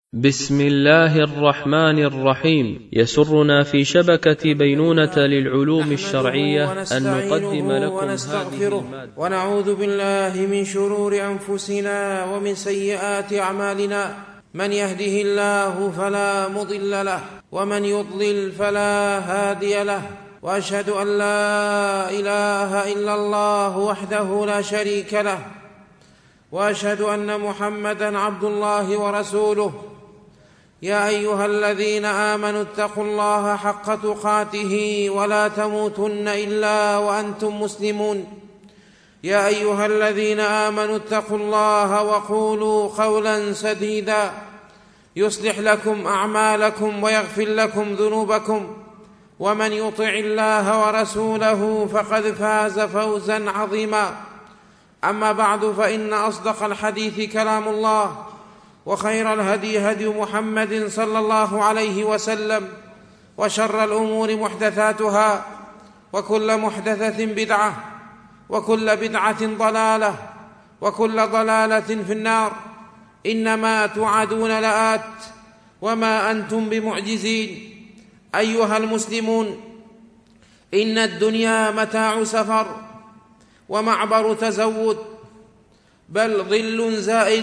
بسم الله الرحمن الرحيم. يسرنا في شبكة بينونة للعلوم الشرعية أن نقدم لكم ونستغفره ونعوذ بالله من شرور أنفسنا ومن سيئات أعمالنا. من يهده الله فلا مضل له ومن يضلل فلا هادي له، وأشهد أن لا إله إلا الله وحده لا شريك له، وأشهد أن محمدًا عبد الله ورسوله. يا أيها الذين آمنوا اتقوا الله حق تقاته ولا تموتن إلا وأنتم مسلمون. يا أيها الذين آمنوا اتقوا الله وقولوا قولا سديدا يصلح لكم أعمالكم ويغفر لكم ذنوبكم، ومن يطع الله ورسوله فقد فاز فوزا عظيما. أما بعد، فإن أصدق الحديث كلام الله، وخير الهدي هدي محمد صلى الله عليه وسلم، وشر الأمور محدثاتها، وكل محدثة بدعة، وكل بدعة ضلالة، وكل ضلالة في النار. إنما توعدون لآت وما أنتم بمعجزين. أيها المسلمون، إن الدنيا متاع سفر ومعبر تزود، بل ظل زائل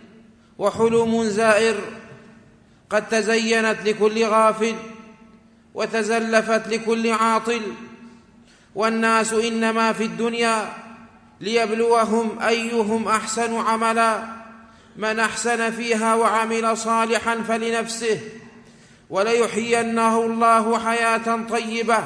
وحلم زائر، قد تزينت لكل غافل وتزلفت لكل عاطل. والناس إنما في الدنيا ليبلوهم أيهم أحسن عملا، من أحسن فيها وعمل صالحا فلنفسه، وليحيينه الله حياة طيبة،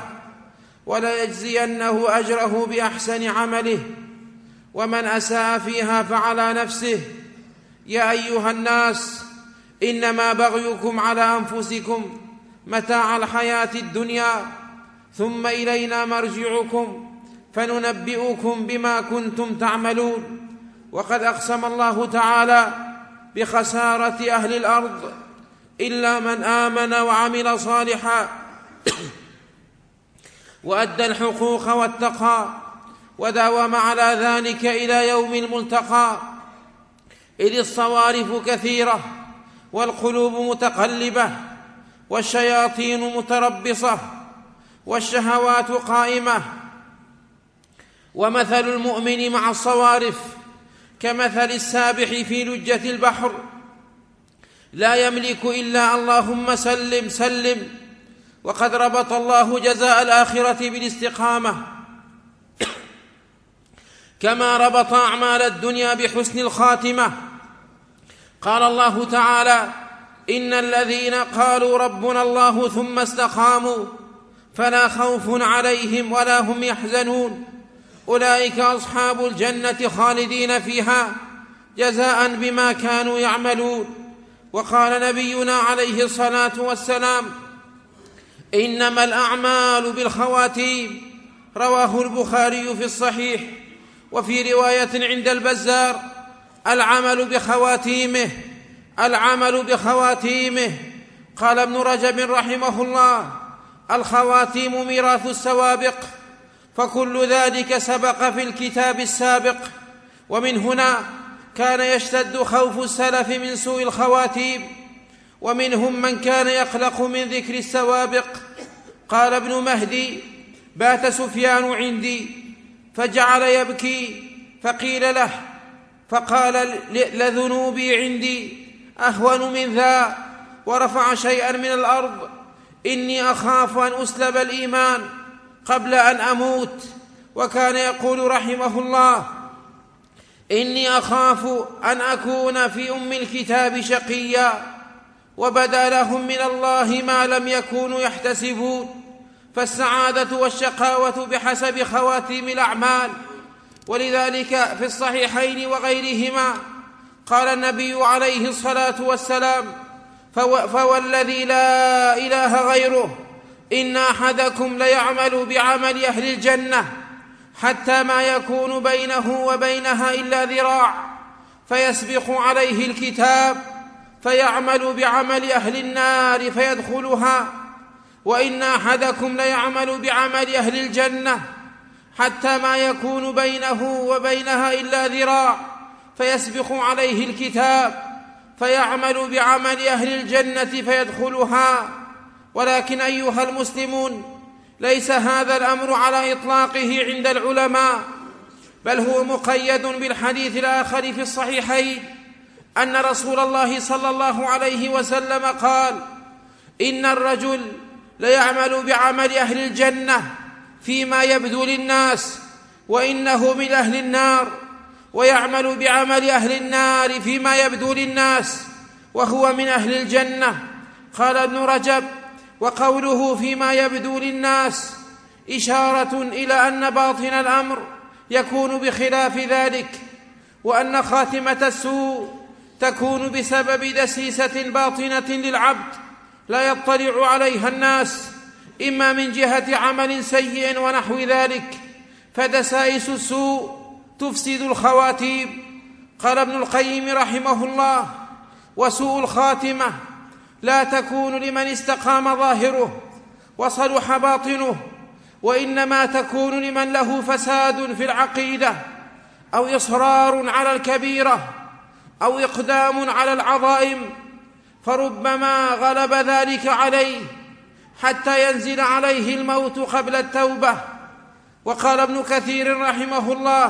وليجزينه أجره بأحسن عمله، ومن أساء فيها فعلى نفسه. يا أيها الناس، إنما بغيكم على أنفسكم متاع الحياة الدنيا، ثم إلينا مرجعكم فننبئكم بما كنتم تعملون. وقد أقسم الله تعالى بخسارة أهل الأرض إلا من آمن وعمل صالحا وأدى الحقوق واتقى وداوم على ذلك إلى يوم الملتقى. إذ الصوارف كثيرة والقلوب متقلبة والشياطين متربصة والشهوات قائمة. ومثل المؤمن مع الصوارف كمثل السابح في لجة البحر، لا يملك إلا اللهم سلم سلم. وقد ربط الله جزاء الآخرة بالاستقامة، كما ربط أعمال الدنيا بحسن الخاتمة. قال الله تعالى: إن الذين قالوا ربنا الله ثم استقاموا فلا خوف عليهم ولا هم يحزنون، أولئك أصحاب الجنة خالدين فيها جزاء بما كانوا يعملون. وقال نبينا عليه الصلاة والسلام: إنما الأعمال بالخواتيم، رواه البخاري في الصحيح. وفي رواية عند البزار: العمل بخواتيمه، العمل بخواتيمه. قال ابن رجب رحمه الله: الخواتيم ميراث السوابق، فكل ذلك سبق في الكتاب السابق. ومن هنا كان يشتد خوف السلف من سوء الخواتيم، ومنهم من كان يقلق من ذكر السوابق. قال ابن مهدي: بات سفيان عندي فجعل يبكي، فقيل له فقال: لذنوبي عندي أهون من ذا، ورفع شيئا من الأرض. إني أخاف أن أسلب الإيمان قبل أن أموت. وكان يقول رحمه الله: إني أخاف أن أكون في أم الكتاب شقيا، وبدا لهم من الله ما لم يكونوا يحتسبون. فالسعادة والشقاوة بحسب خواتيم الأعمال. ولذلك في الصحيحين وغيرهما قال النبي عليه الصلاة والسلام: فوالذي لا إله غيره إن أحدكم ليعمل بعمل أهل الجنة حتى ما يكون بينه وبينها إلا ذراع، فيسبق عليه الكتاب فيعمل بعمل أهل النار فيدخلها، وإن أحدكم ليعمل بعمل أهل الجنة حتى ما يكون بينه وبينها إلا ذراع، فيسبق عليه الكتاب فيعمل بعمل أهل الجنة فيدخلها. ولكن أيها المسلمون، ليس هذا الأمر على إطلاقه عند العلماء، بل هو مقيد بالحديث الآخر في الصحيحين أن رسول الله صلى الله عليه وسلم قال: إن الرجل ليعمل بعمل أهل الجنة فيما يبدو للناس وإنه من أهل النار، ويعمل بعمل أهل النار فيما يبدو للناس وهو من أهل الجنة. قال ابن رجب: وقوله فيما يبدو للناس إشارة إلى أن باطن الأمر يكون بخلاف ذلك، وأن خاتمة السوء تكون بسبب دسيسة باطنة للعبد لا يطلع عليها الناس، إما من جهة عمل سيء ونحو ذلك، فدسائس السوء تفسد الخواتيم. قال ابن القيم رحمه الله: وسوء الخاتمة لا تكون لمن استقام ظاهره وصلح باطنه، وإنما تكون لمن له فساد في العقيدة، أو إصرار على الكبيرة، أو إقدام على العظائم، فربما غلب ذلك عليه حتى ينزل عليه الموت قبل التوبة. وقال ابن كثير رحمه الله: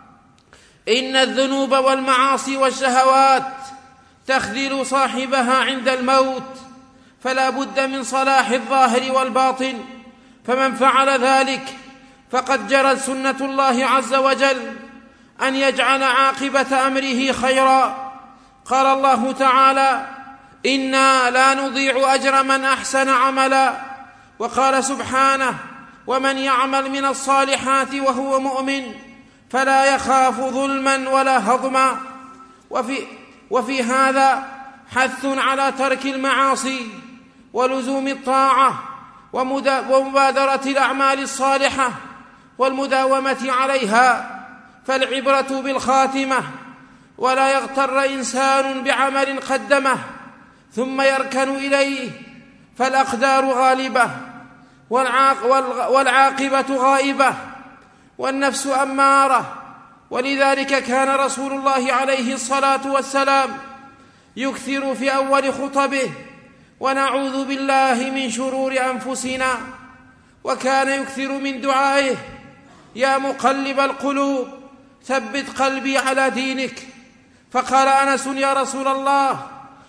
إن الذنوب والمعاصي والشهوات تخذل صاحبها عند الموت، فلا بد من صلاح الظاهر والباطن، فمن فعل ذلك فقد جرت سنة الله عز وجل أن يجعل عاقبة أمره خيرا. قال الله تعالى: إنا لا نضيع أجر من أحسن عملا. وقال سبحانه: ومن يعمل من الصالحات وهو مؤمن فلا يخاف ظلما ولا هضما. وفي هذا حث على ترك المعاصي ولزوم الطاعة ومبادرة الأعمال الصالحة والمداومة عليها، فالعبرة بالخاتمة، ولا يغتر إنسان بعمل قدمه ثم يركن إليه، فالأقدار غالبة والعاقبة غائبة والنفس أمارة. ولذلك كان رسول الله عليه الصلاة والسلام يكثر في أول خطبه: ونعوذ بالله من شرور أنفسنا. وكان يكثر من دعائه: يا مقلب القلوب ثبت قلبي على دينك. فقال أنس: يا رسول الله،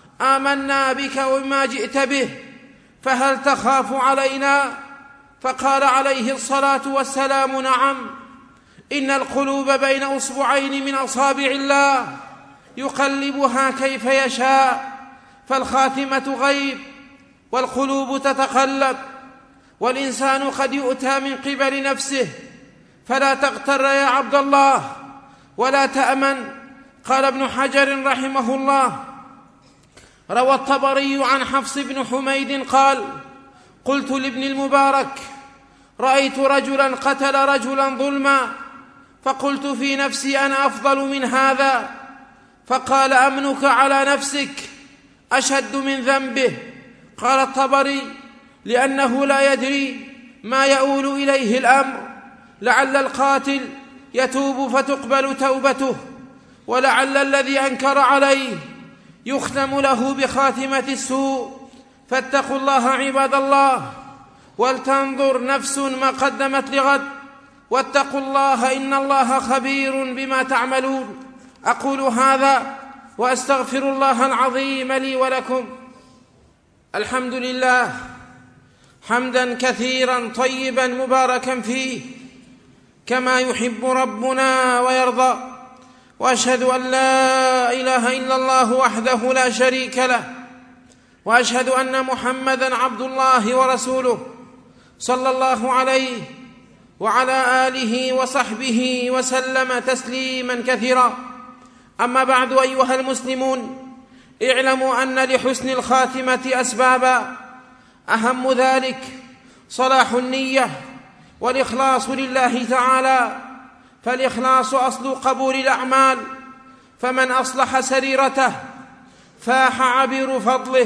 آمنا بك وما جئت به، فهل تخاف علينا؟ فقال عليه الصلاة والسلام: نعم، إن القلوب بين أصبعين من أصابع الله يقلبها كيف يشاء، فالخاتمة غيب والقلوب تتقلب، والإنسان قد يؤتى من قبل نفسه، فلا تغتر يا عبد الله ولا تأمن. قال ابن حجر رحمه الله: روى الطبري عن حفص بن حميد قال: قلت لابن المبارك: رأيت رجلا قتل رجلا ظلما، فقلت في نفسي أنا أفضل من هذا، فقال: أمنك على نفسك أشد من ذنبه. قال الطبري: لأنه لا يدري ما يؤول إليه الأمر، لعل القاتل يتوب فتقبل توبته، ولعل الذي أنكر عليه يختم له بخاتمة السوء. فاتقوا الله عباد الله، ولتنظر نفس ما قدمت لغد، واتقوا الله إن الله خبير بما تعملون. أقول هذا وأستغفر الله العظيم لي ولكم. الحمد لله حمدا كثيرا طيبا مباركا فيه كما يحب ربنا ويرضى، وأشهد أن لا إله إلا الله وحده لا شريك له، وأشهد أن محمدًا عبد الله ورسوله صلى الله عليه وعلى آله وصحبه وسلم تسليما كثيرا. أما بعد، أيها المسلمون، اعلموا أن لحسن الخاتمة أسبابا، أهم ذلك صلاح النية والإخلاص لله تعالى، فالإخلاص أصل قبول الأعمال، فمن أصلح سريرته فاح عبير فضله،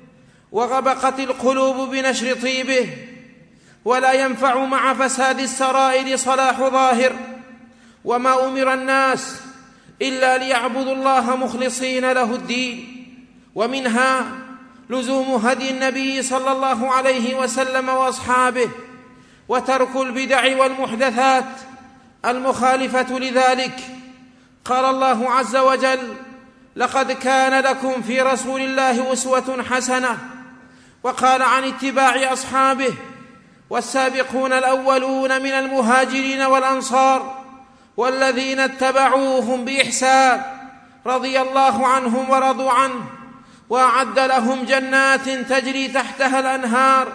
وغبقت القلوب بنشر طيبه، ولا ينفع مع فساد السرائر صلاح ظاهر. وما أمر الناس إلا ليعبدوا الله مخلصين له الدين، ومنها لزوم هدي النبي صلى الله عليه وسلم وأصحابه، وترك البدع والمحدثات المخالفة لذلك. قال الله عز وجل: لقد كان لكم في رسول الله أسوة حسنة. وقال عن اتباع أصحابه: والسابقون الأولون من المهاجرين والأنصار والذين اتبعوهم بإحسان رضي الله عنهم ورضوا عنه وأعد لهم جنات تجري تحتها الأنهار.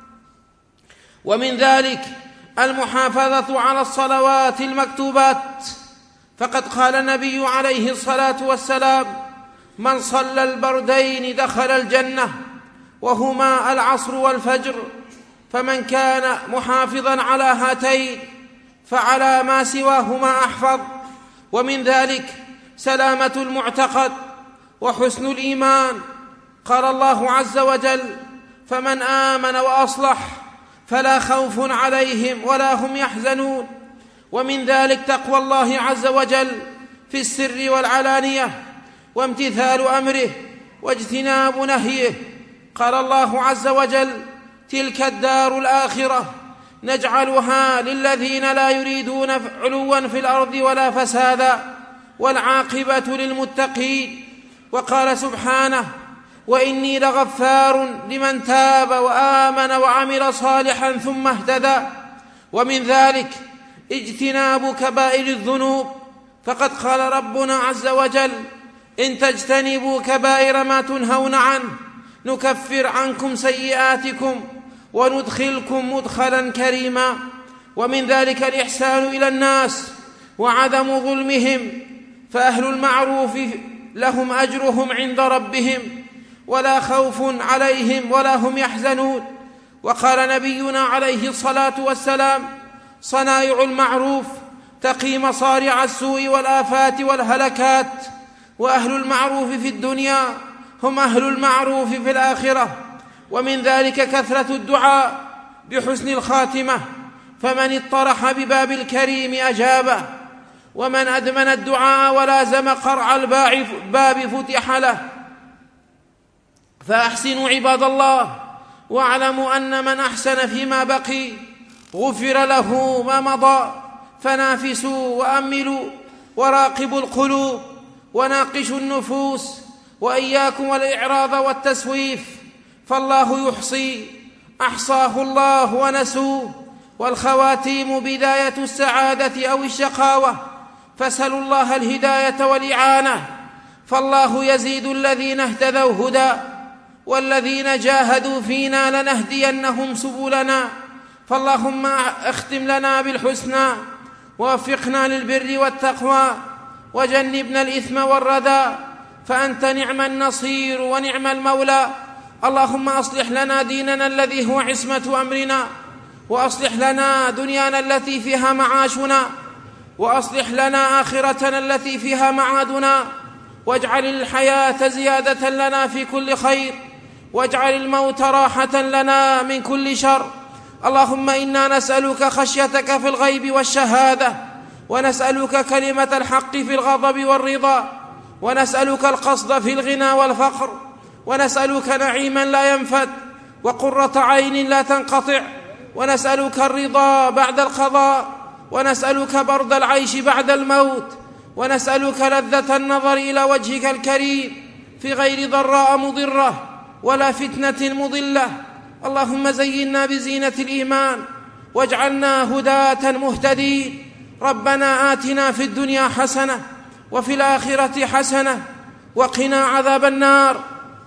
ومن ذلك المحافظة على الصلوات المكتوبات، فقد قال النبي عليه الصلاة والسلام: من صلى البردين دخل الجنة، وهما العصر والفجر. فمن كان محافظا على هاتين فعلى ما سواهما أحفظ. ومن ذلك سلامة المعتقد وحسن الإيمان. قال الله عز وجل: فمن آمن وأصلح فلا خوف عليهم ولا هم يحزنون. ومن ذلك تقوى الله عز وجل في السر والعلانية، وامتثال أمره واجتناب نهيه. قال الله عز وجل: تلك الدار الآخرة نجعلها للذين لا يريدون علوا في الأرض ولا فسادا والعاقبة للمتقين. وقال سبحانه: وإني لغفار لمن تاب وآمن وعمل صالحا ثم اهتدى. ومن ذلك اجتناب كبائر الذنوب، فقد قال ربنا عز وجل: إن تجتنبوا كبائر ما تنهون عنه نكفر عنكم سيئاتكم وندخلكم مدخلا كريما. ومن ذلك الإحسان إلى الناس وعدم ظلمهم، فأهل المعروف لهم أجرهم عند ربهم ولا خوف عليهم ولا هم يحزنون. وقال نبينا عليه الصلاة والسلام: صنائع المعروف تقي مصارع السوء والآفات والهلكات، وأهل المعروف في الدنيا هم أهل المعروف في الآخرة. ومن ذلك كثرة الدعاء بحسن الخاتمة، فمن اطرح بباب الكريم أجابه، ومن أدمن الدعاء ولازم قرع الباب فتح له. فأحسنوا عباد الله، واعلموا أن من أحسن فيما بقي غفر له ما مضى. فنافسوا وأملوا وراقبوا القلوب وناقشوا النفوس، وإياكم والإعراض والتسويف، فالله يحصي أحصاه الله ونسوه، والخواتيم بداية السعادة أو الشقاوة. فاسألوا الله الهداية والإعانة، فالله يزيد الذين اهتدوا هدى، والذين جاهدوا فينا لنهدينهم سبلنا. فاللهم اختم لنا بالحسنى، ووفقنا للبر والتقوى، وجنبنا الإثم والردى، فأنت نعم النصير ونعم المولى. اللهم أصلح لنا ديننا الذي هو عصمة أمرنا، وأصلح لنا دنيانا التي فيها معاشنا، وأصلح لنا آخرتنا التي فيها معادنا، واجعل الحياة زيادة لنا في كل خير، واجعل الموت راحة لنا من كل شر. اللهم إنا نسألك خشيتك في الغيب والشهادة، ونسألك كلمة الحق في الغضب والرضا، ونسألك القصد في الغنى والفقر، ونسألك نعيما لا ينفد وقرة عين لا تنقطع، ونسألك الرضا بعد القضاء، ونسألك برد العيش بعد الموت، ونسألك لذة النظر إلى وجهك الكريم في غير ضراء مضرة ولا فتنة مضلة. اللهم زينا بزينة الإيمان واجعلنا هداة مهتدين. ربنا آتنا في الدنيا حسنة وفي الآخرة حسنة وقنا عذاب النار.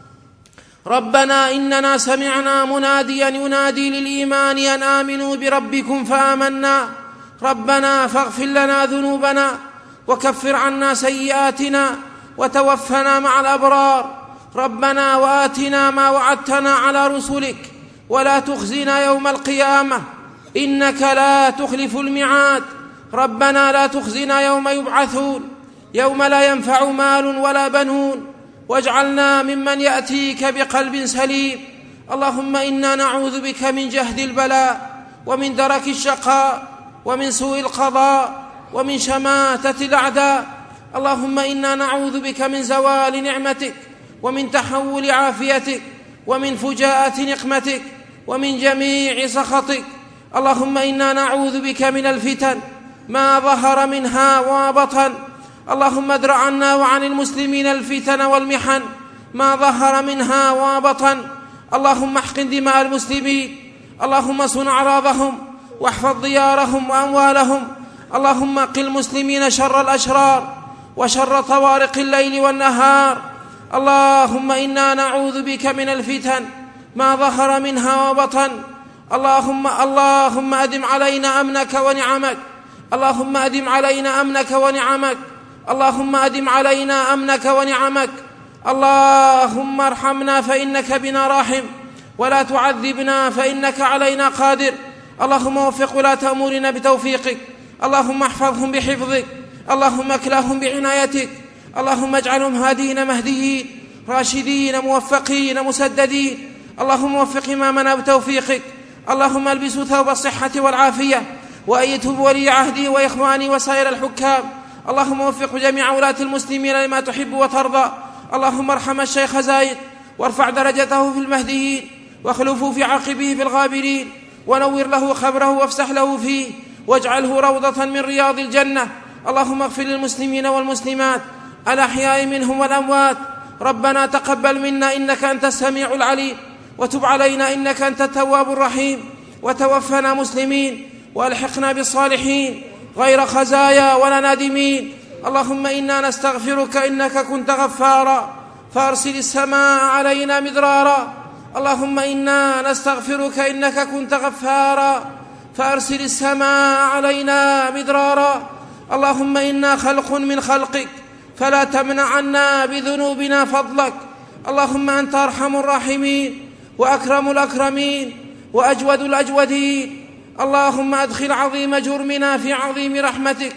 ربنا إننا سمعنا مناديا ينادي للإيمان أن آمنوا بربكم فآمنا. ربنا فاغفر لنا ذنوبنا وكفر عنا سيئاتنا وتوفنا مع الأبرار. ربنا وآتنا ما وعدتنا على رسلك ولا تخزنا يوم القيامة إنك لا تخلف الميعاد. ربنا لا تخزنا يوم يبعثون، يوم لا ينفع مال ولا بنون، واجعلنا ممن يأتيك بقلب سليم. اللهم إنا نعوذ بك من جهد البلاء ومن درك الشقاء ومن سوء القضاء ومن شماتة الأعداء. اللهم إنا نعوذ بك من زوال نعمتك ومن تحول عافيتك ومن فجاءة نقمتك ومن جميع سخطك. اللهم إنا نعوذ بك من الفتن ما ظهر منها وبطن. اللهم ادرع عنا وعن المسلمين الفتن والمحن ما ظهر منها وبطن. اللهم احقن دماء المسلمين، اللهم صن أعراضهم واحفظ ديارهم وأموالهم. اللهم قل المسلمين شر الأشرار وشر طوارق الليل والنهار. اللهم إنا نعوذ بك من الفتن ما ظهر منها وبطن. اللهم أدم علينا أمنك ونعمك. اللهم أدم علينا أمنك ونعمك. اللهم أدم علينا أمنك ونعمك. اللهم ارحمنا فإنك بنا راحم، ولا تعذبنا فإنك علينا قادر. اللهم وفق ولاة أمورنا بتوفيقك. اللهم احفظهم بحفظك. اللهم اكلهم بعنايتك. اللهم اجعلهم هادين مهديين راشدين موفقين مسددين. اللهم وفق إمامنا بتوفيقك. اللهم البسوا ثوب الصحة والعافية، وأيده بولي عهده وإخواني وسائر الحكام. اللهم وفق جميع ولاة المسلمين لما تحب وترضى. اللهم ارحم الشيخ زايد وارفع درجته في المهديين، واخلفه في عقبه في الغابرين، ونور له خبره وافسح له فيه، واجعله روضة من رياض الجنة. اللهم اغفر للمسلمين والمسلمات الأحياء منهم والأموات. ربنا تقبل منا إنك أنت السميع العليم، وتب علينا إنك أنت التواب الرحيم، وتوفنا مسلمين وألحقنا بالصالحين غير خزايا ولا نادمين. اللهم إنا نستغفرك إنك كنت غفارا فأرسل السماء علينا مدرارا. اللهم إنا نستغفرك إنك كنت غفارا فأرسل السماء علينا مدرارا. اللهم إنا خلق من خلقك فلا تمنع عنا بذنوبنا فضلك. اللهم أنت أرحم الراحمين وأكرم الأكرمين وأجود الأجودين. اللهم أدخل عظيم جرمنا في عظيم رحمتك.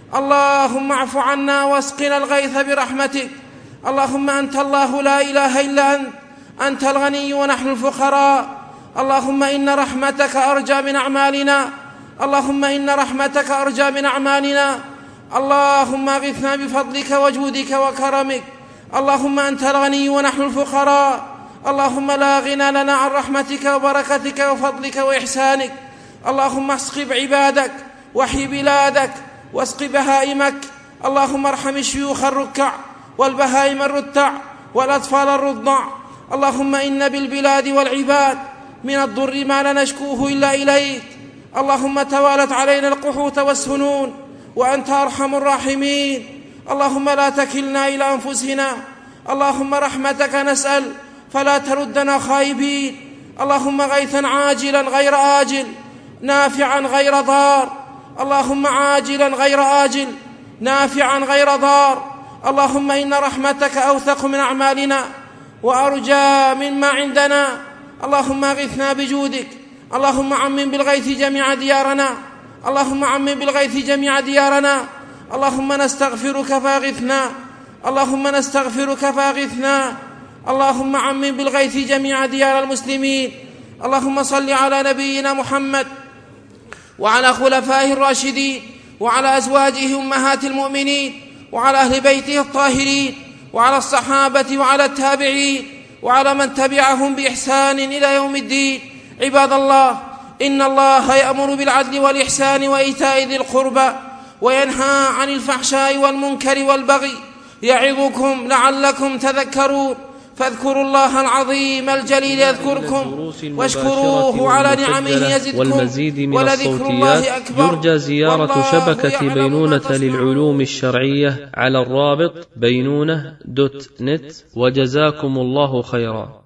اللهم اعف عنا واسقنا الغيث برحمتك. اللهم أنت الله لا إله إلا أنت، أنت الغني ونحن الفقراء. اللهم إن رحمتك أرجى من أعمالنا. اللهم إن رحمتك أرجى من أعمالنا. اللهم اغثنا بفضلك وجودك وكرمك. اللهم أنت الغني ونحن الفقراء. اللهم لا غنى لنا عن رحمتك وبركتك وفضلك وإحسانك. اللهم اسقب عبادك وحي بلادك واسق بهائمك. اللهم ارحم الشيوخ الركع والبهائم الرتع والأطفال الرضع. اللهم إن بالبلاد والعباد من الضر ما لا نشكوه إلا إليك. اللهم توالت علينا القحوط والسنون وأنت أرحم الراحمين. اللهم لا تكلنا إلى أنفسنا. اللهم رحمتك نسأل فلا تردنا خائبين. اللهم غيثا عاجلا غير آجل نافعا غير ضار. اللهم عاجلا غير آجل نافعا غير ضار. اللهم إن رحمتك أوثق من أعمالنا وأرجى مما عندنا. اللهم أغثنا بجودك. اللهم عمم بالغيث جميع ديارنا. اللهم عمم بالغيث جميع ديارنا. اللهم نستغفرك فاغثنا. اللهم نستغفرك فاغثنا. اللهم عمم بالغيث جميع ديار المسلمين. اللهم صل على نبينا محمد وعلى خلفائه الراشدين وعلى أزواجه أمهات المؤمنين وعلى أهل بيته الطاهرين وعلى الصحابة وعلى التابعين وعلى من تبعهم بإحسان إلى يوم الدين. عباد الله، إن الله يأمر بالعدل والإحسان وإيتاء ذي القربى وينهى عن الفحشاء والمنكر والبغي يعظكم لعلكم تذكرون. فاذكروا الله العظيم الجليل يذكركم واشكروه على نعمه يزدكم. والمزيد من الصوتيات يرجى زيارة شبكة بينونة للعلوم الشرعية على الرابط بينونة.net. وجزاكم الله خيرا.